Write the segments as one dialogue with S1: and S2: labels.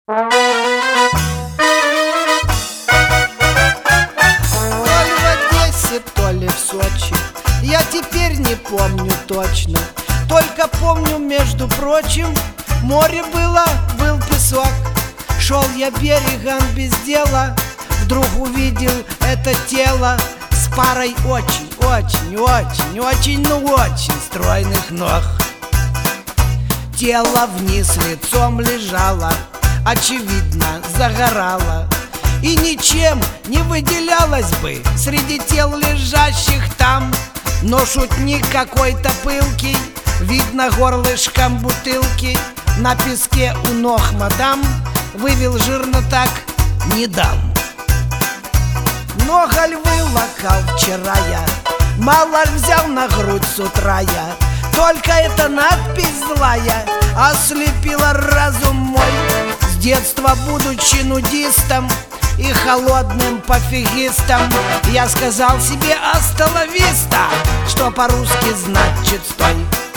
S1: То ли в Одессе, то ли в Сочи, я теперь не помню точно. Только помню, между прочим, море было, был песок. Шел я берегом без дела, вдруг увидел это тело с парой очень стройных ног. Тело вниз лицом лежало, очевидно, загорало, и ничем не выделялось бы среди тел лежащих там. Но шутник какой-то пылкий, видно горлышком бутылки, на песке у ног мадам вывел жирно так: не дам. Много ль вылокал вчера я, мало ль взял на грудь с утра я. Только эта надпись злая ослепила разум мой. С детства, будучи нудистом и холодным пофигистом, я сказал себе «Аста ла виста», что по-русски значит «стой».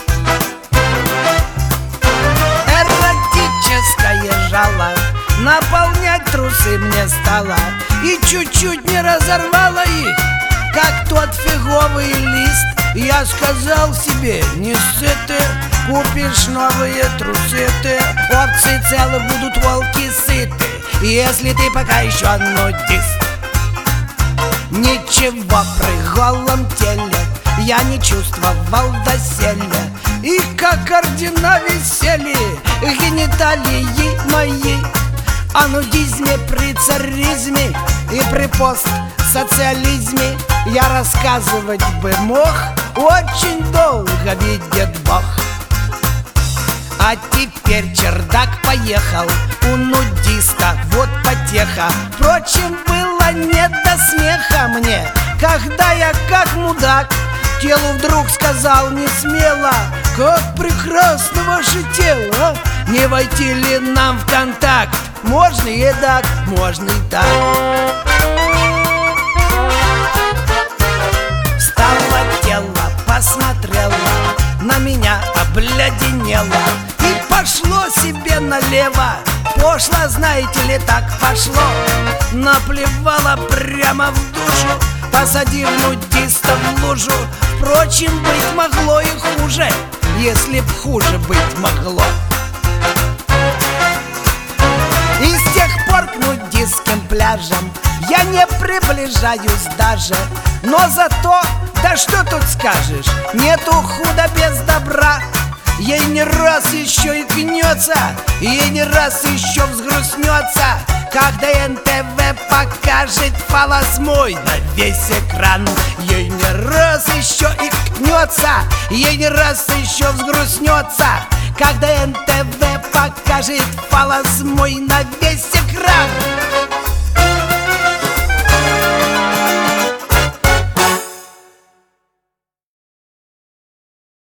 S1: Эротическое жало наполнять трусы мне стало, и чуть-чуть не разорвало их, как тот фиговый лист. Я сказал себе: не сыты, купишь новые трусы ты. Овцы целы, будут волки сыты, если ты пока еще нудист. Ничего при голом теле я не чувствовал доселе, и как ордена висели гениталии мои. О нудизме при царизме и при постсоциализме я рассказывать бы мог очень долго, видит Бог. А теперь чердак поехал у нудиста, вот потеха. Впрочем, было не до смеха мне, когда я, как мудак, телу вдруг сказал не смело: как прекрасно ваше тело, не войти ли нам в контакт? Можно и так, можно и так. Встало тело, посмотрело на меня, обледенело и пошло себе налево. Пошло, знаете ли, так пошло. Наплевало прямо в душу, посадив нудиста в лужу. Впрочем, быть могло и хуже, если б хуже быть могло. И с тех пор к нудистским пляжам я не приближаюсь даже. Но зато, да что тут скажешь, нету худа без добра. Ей не раз еще и гнется, ей не раз еще взгрустнется, когда НТВ покажет фалос мой на весь экран. Ей не раз еще и гнется, ей не раз еще взгрустнется, когда НТВ покажет фалос мой на весь экран.